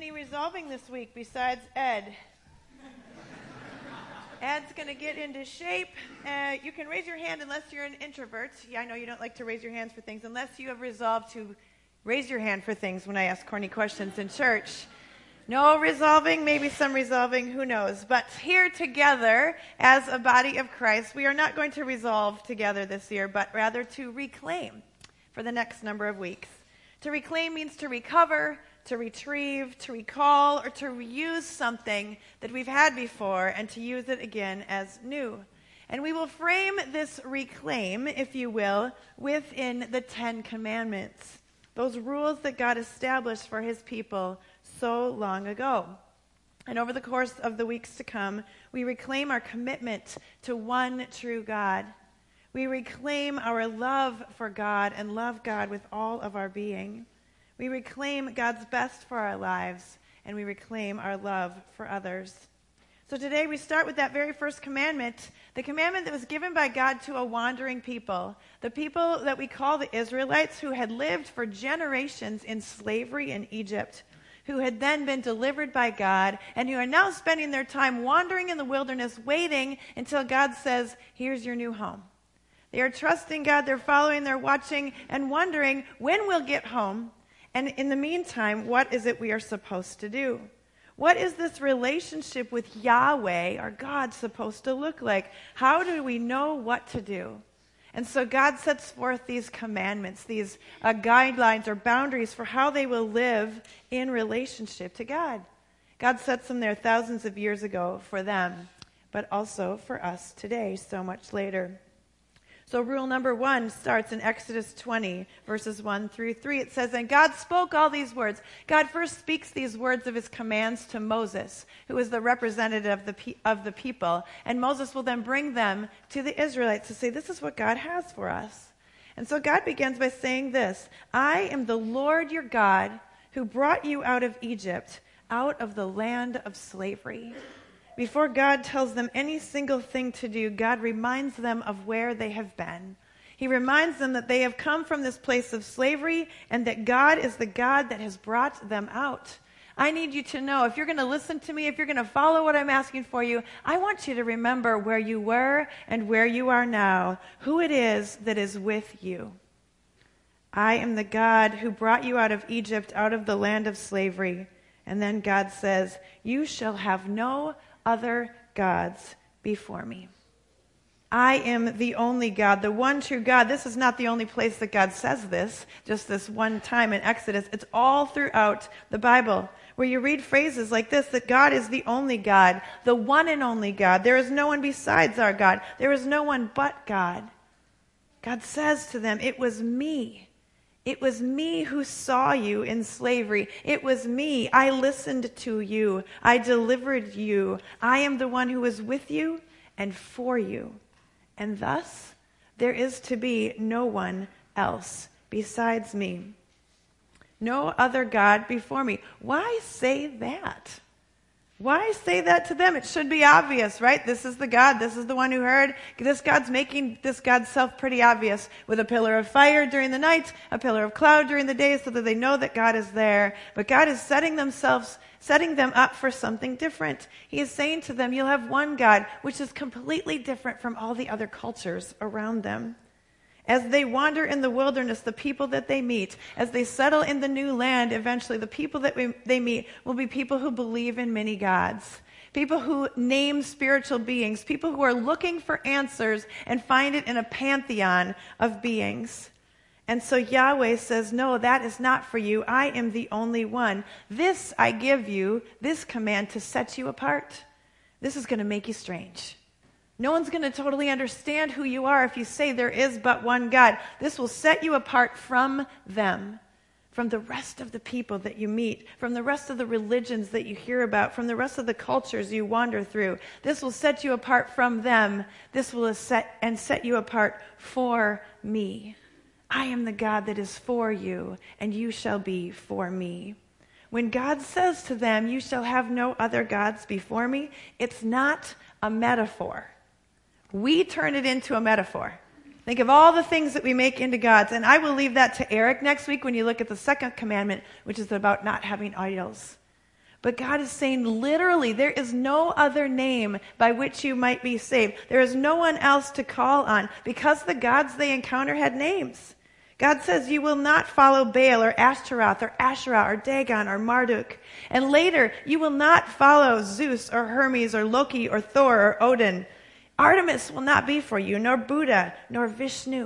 any resolving this week besides Ed? Ed's going to get into shape. You can raise your hand unless you're an introvert. Yeah, I know you don't like to raise your hands for things unless you have resolved to raise your hand for things when I ask corny questions in church. No resolving, maybe some resolving, who knows. But here together as a body of Christ, we are not going to resolve together this year, but rather to reclaim for the next number of weeks. To reclaim means to recover, to retrieve, to recall, or to reuse something that we've had before and to use it again as new. And we will frame this reclaim, if you will, within the 10 Commandments, those rules that God established for his people so long ago. And over the course of the weeks to come, we reclaim our commitment to one true God. We reclaim our love for God and love God with all of our being. We reclaim God's best for our lives, and we reclaim our love for others. So today we start with that very first commandment, the commandment that was given by God to a wandering people, the people that we call the Israelites, who had lived for generations in slavery in Egypt, who had then been delivered by God, and who are now spending their time wandering in the wilderness, waiting until God says, here's your new home. They are trusting God, they're following, they're watching, and wondering when we'll get home. And in the meantime, what is it we are supposed to do? What is this relationship with Yahweh, our God, supposed to look like? How do we know what to do? And so God sets forth these commandments, these guidelines or boundaries for how they will live in relationship to God. God sets them there thousands of years ago for them, but also for us today, so much later. So rule number 1 starts in Exodus 20, verses 1 through 3. It says, and God spoke all these words. God first speaks these words of his commands to Moses, who is the representative of the people. And Moses will then bring them to the Israelites to say, this is what God has for us. And so God begins by saying this, I am the Lord your God who brought you out of Egypt, out of the land of slavery. Before God tells them any single thing to do, God reminds them of where they have been. He reminds them that they have come from this place of slavery and that God is the God that has brought them out. I need you to know, if you're going to listen to me, if you're going to follow what I'm asking for you, I want you to remember where you were and where you are now, who it is that is with you. I am the God who brought you out of Egypt, out of the land of slavery. And then God says, you shall have no other gods before me. I am the only God, the one true God. This is not the only place that God says this, just this one time in Exodus. It's all throughout the Bible, where you read phrases like this, that God is the only God, the one and only God. There is no one besides our God. There is no one but God. God says to them, it was me. It was me who saw you in slavery. It was me. I listened to you. I delivered you. I am the one who is with you and for you. And thus, there is to be no one else besides me. No other God before me. Why say that? Why say that to them? It should be obvious, right? This is the God. This is the one who heard. This God's making this God's self pretty obvious with a pillar of fire during the night, a pillar of cloud during the day so that they know that God is there. But God is setting them up for something different. He is saying to them, you'll have one God, which is completely different from all the other cultures around them. As they wander in the wilderness, the people that they meet, as they settle in the new land, eventually the people that they meet will be people who believe in many gods, people who name spiritual beings, people who are looking for answers and find it in a pantheon of beings. And so Yahweh says, no, that is not for you. I am the only one. This I give you, this command to set you apart. This is going to make you strange. No one's going to totally understand who you are if you say there is but one God. This will set you apart from them, from the rest of the people that you meet, from the rest of the religions that you hear about, from the rest of the cultures you wander through. This will set you apart from them. This will set you apart for me. I am the God that is for you, and you shall be for me. When God says to them, you shall have no other gods before me, it's not a metaphor. We turn it into a metaphor. Think of all the things that we make into gods. And I will leave that to Eric next week when you look at the second commandment, which is about not having idols. But God is saying literally, there is no other name by which you might be saved. There is no one else to call on because the gods they encounter had names. God says you will not follow Baal or Ashtaroth or Asherah or Dagon or Marduk. And later, you will not follow Zeus or Hermes or Loki or Thor or Odin. Artemis will not be for you, nor Buddha, nor Vishnu.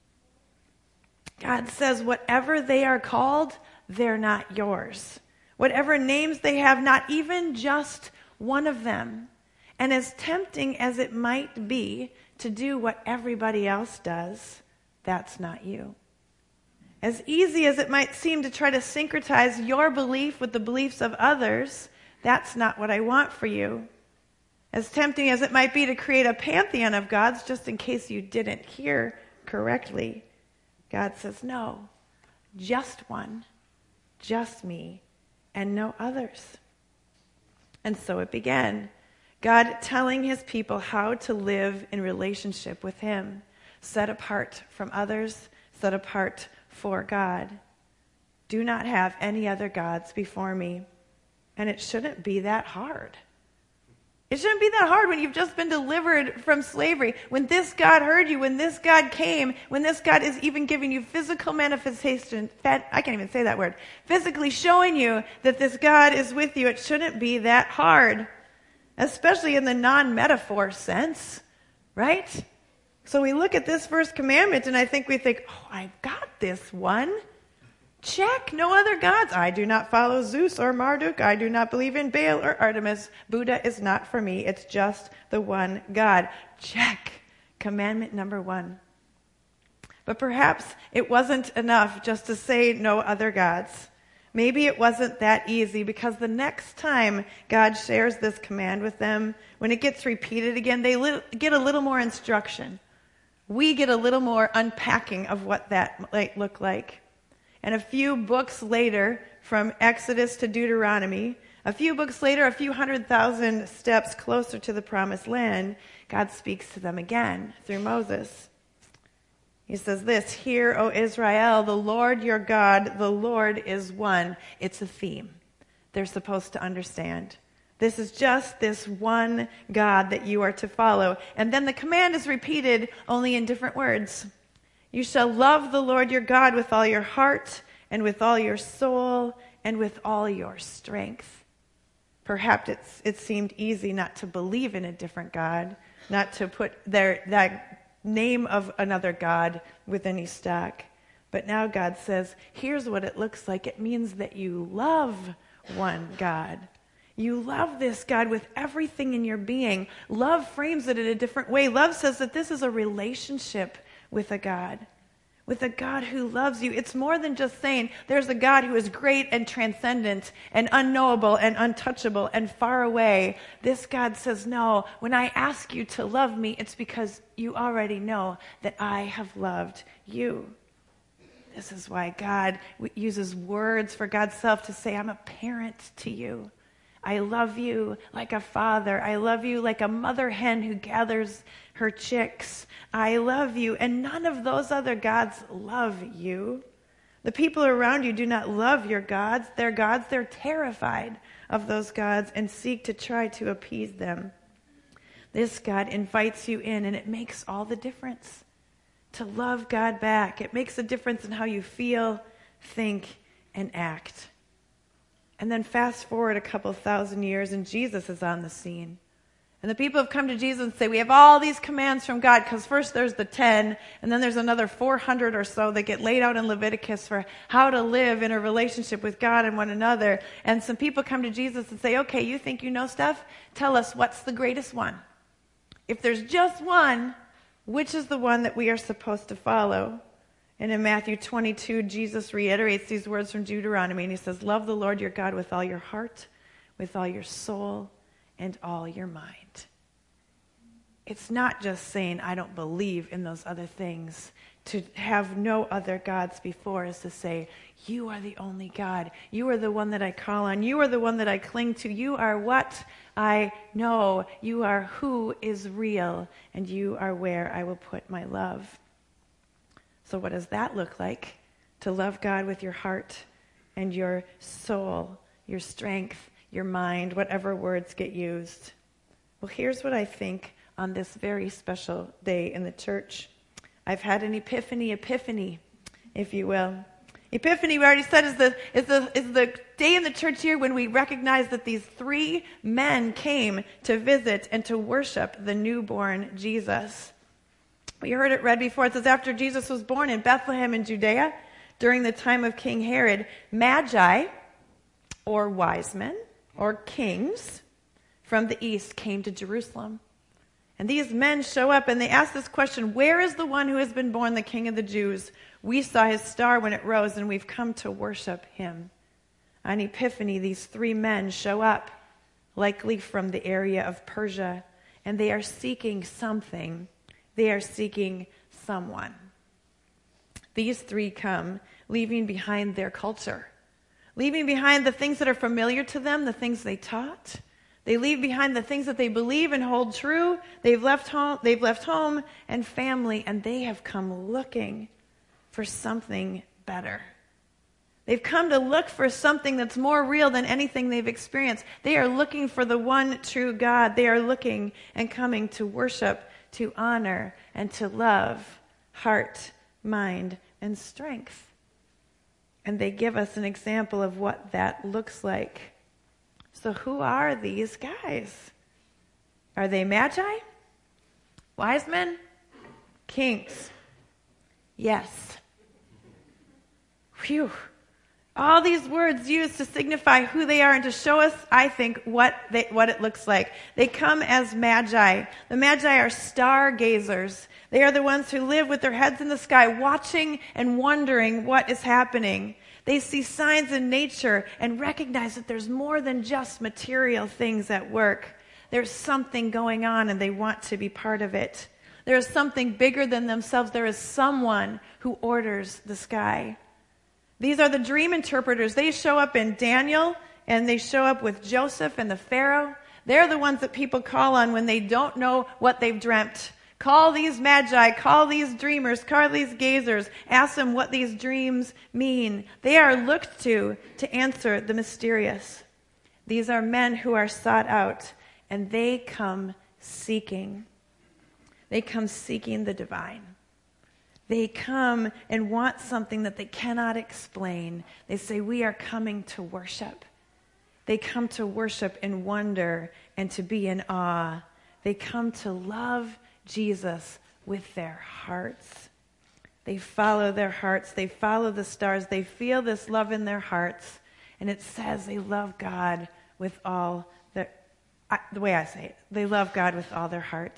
God says whatever they are called, they're not yours. Whatever names they have, not even just one of them. And as tempting as it might be to do what everybody else does, that's not you. As easy as it might seem to try to syncretize your belief with the beliefs of others, that's not what I want for you. As tempting as it might be to create a pantheon of gods, just in case you didn't hear correctly, God says, no, just one, just me, and no others. And so it began. God telling his people how to live in relationship with him, set apart from others, set apart for God. Do not have any other gods before me. And it shouldn't be that hard. It shouldn't be that hard when you've just been delivered from slavery. When this God heard you, when this God came, when this God is even giving you physical manifestation, I can't even say that word, physically showing you that this God is with you, it shouldn't be that hard. Especially in the non-metaphor sense, right? So we look at this first commandment and we think, oh, I've got this one. Check, no other gods. I do not follow Zeus or Marduk. I do not believe in Baal or Artemis. Buddha is not for me. It's just the one God. Check, commandment number 1. But perhaps it wasn't enough just to say no other gods. Maybe it wasn't that easy because the next time God shares this command with them, when it gets repeated again, they get a little more instruction. We get a little more unpacking of what that might look like. And a few books later, from Exodus to Deuteronomy, a few books later, a few 100,000 steps closer to the promised land, God speaks to them again through Moses. He says this, "Hear, O Israel, the Lord your God, the Lord is one." It's a theme they're supposed to understand. This is just this one God that you are to follow. And then the command is repeated only in different words. You shall love the Lord your God with all your heart and with all your soul and with all your strength. Perhaps it seemed easy not to believe in a different God, not to put that name of another God with any stock. But now God says, here's what it looks like. It means that you love one God. You love this God with everything in your being. Love frames it in a different way. Love says that this is a relationship with a God who loves you. It's more than just saying there's a God who is great and transcendent and unknowable and untouchable and far away. This God says, no, when I ask you to love me, it's because you already know that I have loved you. This is why God uses words for God's self to say, I'm a parent to you. I love you like a father. I love you like a mother hen who gathers her chicks. I love you. And none of those other gods love you. The people around you do not love your gods. They're gods. They're terrified of those gods and seek to try to appease them. This God invites you in, and it makes all the difference to love God back. It makes a difference in how you feel, think, and act. And then fast forward a couple thousand years, and Jesus is on the scene. And the people have come to Jesus and say, we have all these commands from God, because first there's the 10, and then there's another 400 or so that get laid out in Leviticus for how to live in a relationship with God and one another. And some people come to Jesus and say, okay, you think you know stuff? Tell us, what's the greatest one? If there's just one, which is the one that we are supposed to follow? And in Matthew 22, Jesus reiterates these words from Deuteronomy, and he says, love the Lord your God with all your heart, with all your soul, and all your mind. It's not just saying, I don't believe in those other things. To have no other gods before is to say, you are the only God. You are the one that I call on. You are the one that I cling to. You are what I know. You are who is real, and you are where I will put my love. So what does that look like? To love God with your heart and your soul, your strength, your mind, whatever words get used. Well, here's what I think on this very special day in the church. I've had an epiphany, if you will. Epiphany, we already said, is the day in the church year when we recognize that these three men came to visit and to worship the newborn Jesus. We heard it read before. It says, after Jesus was born in Bethlehem in Judea, during the time of King Herod, Magi, or wise men, or kings, from the east came to Jerusalem. And these men show up and they ask this question, where is the one who has been born the King of the Jews? We saw his star when it rose and we've come to worship him. On Epiphany, these three men show up, likely from the area of Persia, and they are seeking something. They are seeking someone. These three come, leaving behind their culture, leaving behind the things that are familiar to them, the things they taught. They leave behind the things that they believe and hold true. They've left home and family, and they have come looking for something better. They've come to look for something that's more real than anything they've experienced. They are looking for the one true God. They are looking and coming to worship, to honor, and to love, heart, mind, and strength. And they give us an example of what that looks like. So who are these guys? Are they magi? Wise men? Kings? Yes. Phew. All these words used to signify who they are and to show us, I think, what it looks like. They come as magi. The magi are stargazers. They are the ones who live with their heads in the sky, watching and wondering what is happening. They see signs in nature and recognize that there's more than just material things at work. There's something going on and they want to be part of it. There is something bigger than themselves. There is someone who orders the sky. These are the dream interpreters. They show up in Daniel and they show up with Joseph and the Pharaoh. They're the ones that people call on when they don't know what they've dreamt. Call these magi, call these dreamers, call these gazers, ask them what these dreams mean. They are looked to answer the mysterious. These are men who are sought out, and they come seeking. They come seeking the divine. They come and want something that they cannot explain. They say, we are coming to worship. They come to worship and wonder and to be in awe. They come to love Jesus with their hearts. They follow their hearts. They follow the stars. They feel this love in their hearts. And it says they love God with all their, the way I say it, they love God with all their heart.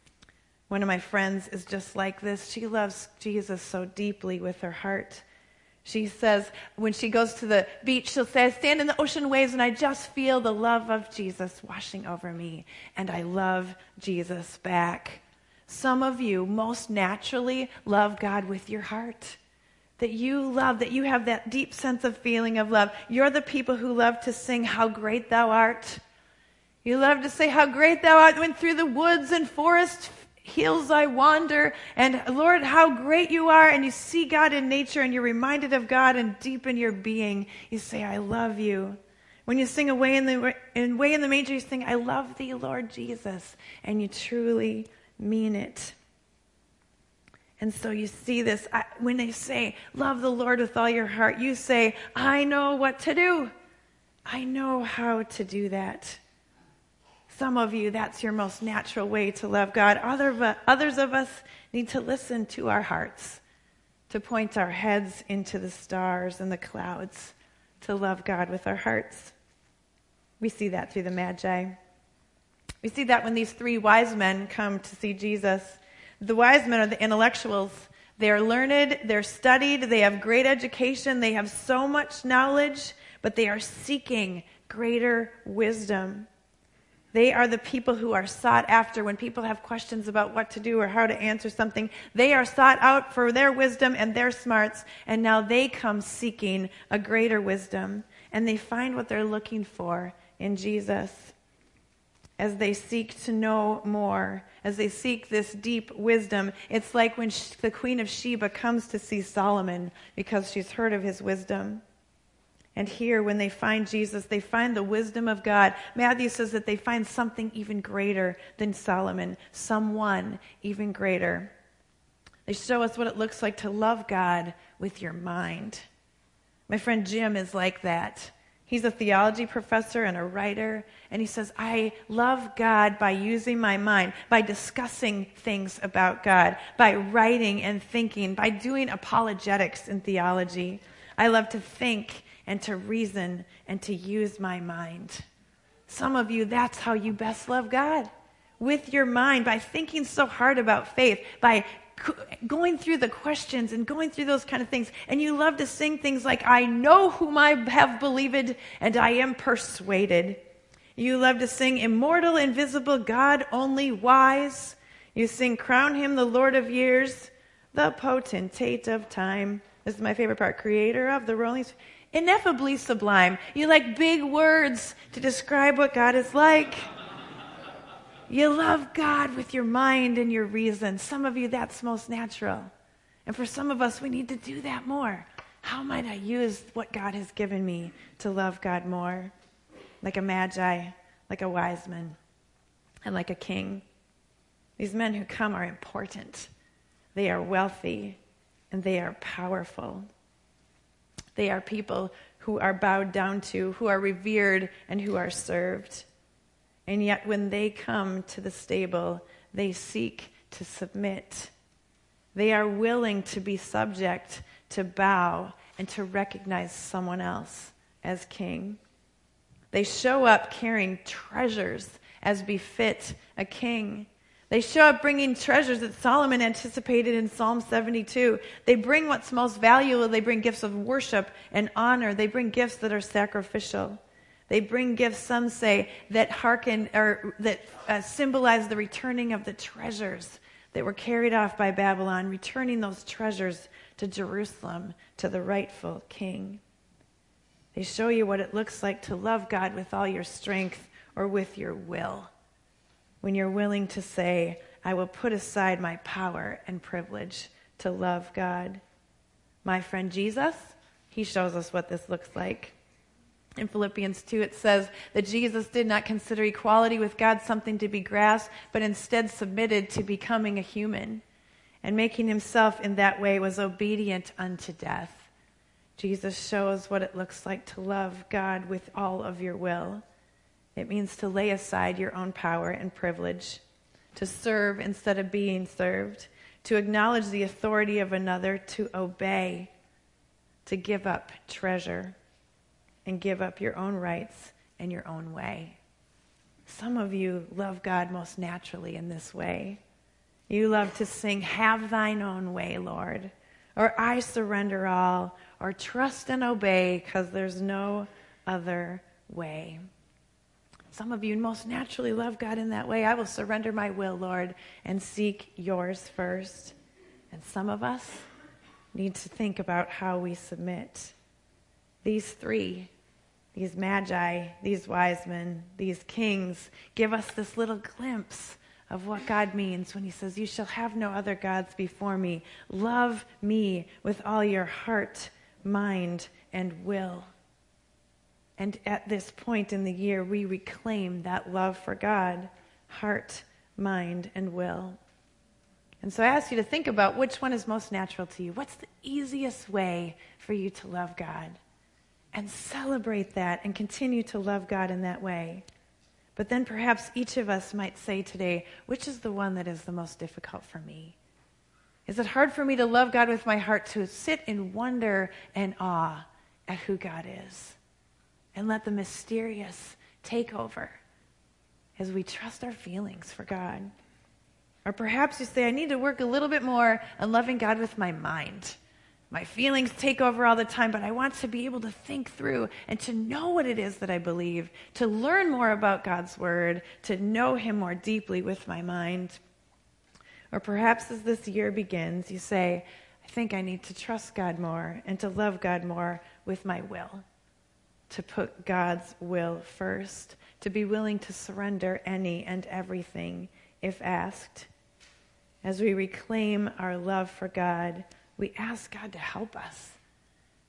One of my friends is just like this. She loves Jesus so deeply with her heart. She says when she goes to the beach, she'll say, I stand in the ocean waves and I just feel the love of Jesus washing over me. And I love Jesus back. Some of you most naturally love God with your heart. That you love, that you have that deep sense of feeling of love. You're the people who love to sing, how great thou art. You love to say, how great thou art. When through the woods and forest hills I wander, and Lord, how great you are. And you see God in nature and you're reminded of God, and deep in your being, you say, I love you. When you sing Away in the Manger, you sing, I love thee, Lord Jesus. And you truly mean it. And so you see this, when they say, love the Lord with all your heart, you say, I know what to do. I know how to do that. Some of you, that's your most natural way to love God. Others of us need to listen to our hearts, to point our heads into the stars and the clouds, to love God with our hearts. We see that through the Magi. We see that when these three wise men come to see Jesus. The wise men are the intellectuals. They're learned, they're studied, they have great education, they have so much knowledge, but they are seeking greater wisdom. They are the people who are sought after when people have questions about what to do or how to answer something. They are sought out for their wisdom and their smarts, and now they come seeking a greater wisdom, and they find what they're looking for in Jesus. As they seek to know more, as they seek this deep wisdom, it's like when the Queen of Sheba comes to see Solomon because she's heard of his wisdom. And here, when they find Jesus, they find the wisdom of God. Matthew says that they find something even greater than Solomon, someone even greater. They show us what it looks like to love God with your mind. My friend Jim is like that. He's a theology professor and a writer, and he says, I love God by using my mind, by discussing things about God, by writing and thinking, by doing apologetics in theology. I love to think and to reason and to use my mind. Some of you, that's how you best love God. With your mind, by thinking so hard about faith, by going through the questions and going through those kind of things. And you love to sing things like, I know whom I have believed, and I am persuaded. You love to sing, immortal, invisible, God only wise. You sing, crown him the Lord of years, the potentate of time. This is my favorite part, creator of the rolling, ineffably sublime. You like big words to describe what God is like. You love God with your mind and your reason. Some of you, that's most natural. And for some of us, we need to do that more. How might I use what God has given me to love God more? Like a magi, like a wise man, and like a king. These men who come are important. They are wealthy, and they are powerful. They are people who are bowed down to, who are revered, and who are served. And yet when they come to the stable, they seek to submit. They are willing to be subject, to bow, and to recognize someone else as king. They show up carrying treasures as befit a king. They show up bringing treasures that Solomon anticipated in Psalm 72. They bring what's most valuable. They bring gifts of worship and honor. They bring gifts that are sacrificial. They bring gifts, some say, that hearken or that symbolize the returning of the treasures that were carried off by Babylon, returning those treasures to Jerusalem, to the rightful king. They show you what it looks like to love God with all your strength or with your will. When you're willing to say, I will put aside my power and privilege to love God. My friend Jesus, he shows us what this looks like. In Philippians 2, it says that Jesus did not consider equality with God something to be grasped, but instead submitted to becoming a human. And making himself in that way was obedient unto death. Jesus shows what it looks like to love God with all of your will. It means to lay aside your own power and privilege, to serve instead of being served, to acknowledge the authority of another, to obey, to give up treasure, and give up your own rights and your own way. Some of you love God most naturally in this way. You love to sing, have thine own way, Lord, or I surrender all, or trust and obey because there's no other way. Some of you most naturally love God in that way. I will surrender my will, Lord, and seek yours first. And some of us need to think about how we submit. These three, these magi, these wise men, these kings, give us this little glimpse of what God means when he says, you shall have no other gods before me. Love me with all your heart, mind, and will. And at this point in the year, we reclaim that love for God, heart, mind, and will. And so I ask you to think about which one is most natural to you. What's the easiest way for you to love God? And celebrate that and continue to love God in that way. But then perhaps each of us might say today, which is the one that is the most difficult for me? Is it hard for me to love God with my heart, to sit in wonder and awe at who God is? And let the mysterious take over as we trust our feelings for God. Or perhaps you say, I need to work a little bit more on loving God with my mind. My feelings take over all the time, but I want to be able to think through and to know what it is that I believe, to learn more about God's word, to know him more deeply with my mind. Or perhaps as this year begins, you say, I think I need to trust God more and to love God more with my will. To put God's will first, to be willing to surrender any and everything if asked. As we reclaim our love for God, we ask God to help us.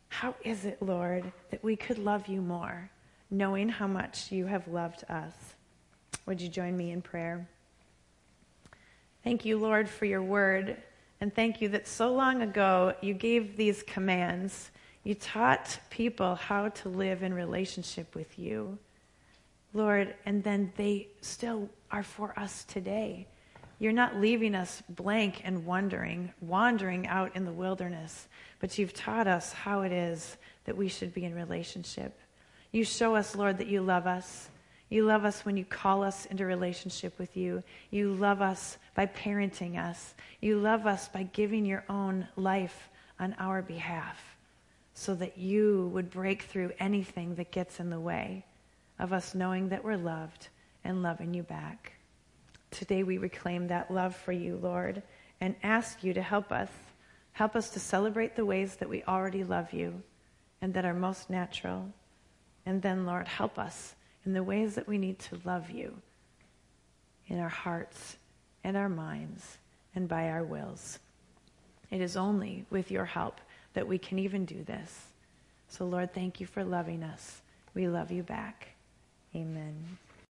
How is it, Lord, that we could love you more, knowing how much you have loved us? Would you join me in prayer? Thank you, Lord, for your word. And thank you that so long ago you gave these commands. You taught people how to live in relationship with you, Lord, and then they still are for us today. You're not leaving us blank and wandering out in the wilderness, but you've taught us how it is that we should be in relationship. You show us, Lord, that you love us. You love us when you call us into relationship with you. You love us by parenting us. You love us by giving your own life on our behalf so that you would break through anything that gets in the way of us knowing that we're loved and loving you back. Today we reclaim that love for you, Lord, and ask you to help us. Help us to celebrate the ways that we already love you and that are most natural. And then, Lord, help us in the ways that we need to love you in our hearts and our minds and by our wills. It is only with your help that we can even do this. So, Lord, thank you for loving us. We love you back. Amen.